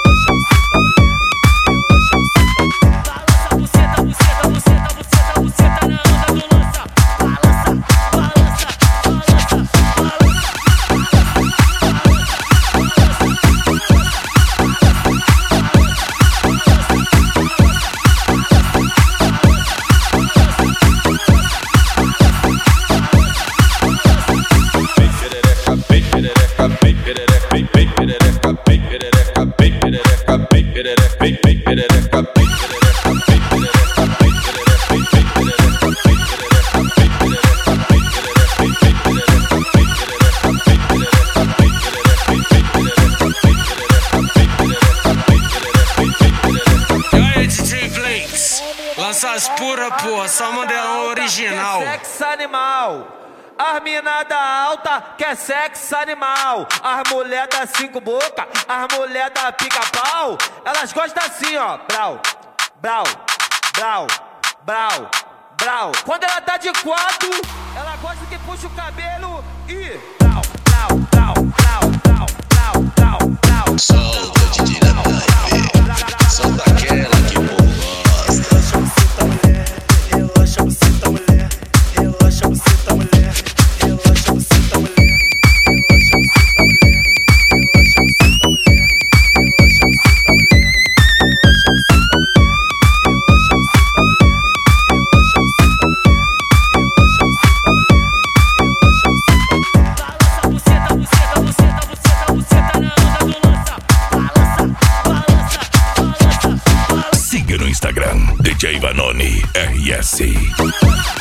Lança as pura, porra, só modelão original. Sexo animal. As mina da alta quer sexo animal. As mulher da 5 boca, as mulher da pica-pau, elas gostam assim, ó. Brau, brau, brau, brau, brau. Quando ela tá de 4, ela gosta que puxa o cabelo e brau, brau, brau, brau, brau, brau, brau, brau. Solta de direita, solta aquela que o povo gosta. Relaxa você tá mulher, relaxa você tá mulher, relaxa você tá mulher, relaxa você tá mulher, relaxa você tá mulher, relaxa você tá mulher, relaxa você tá mulher, relaxa você tá mulher, relaxa você tá mulher, relaxa você tá mulher, relaxa você tá mulher. Balança buceta, buceta, buceta, buceta, buceta na onda do lança. Balança, balança, balança, balança. Siga no Instagram, DJ Vanoni RS.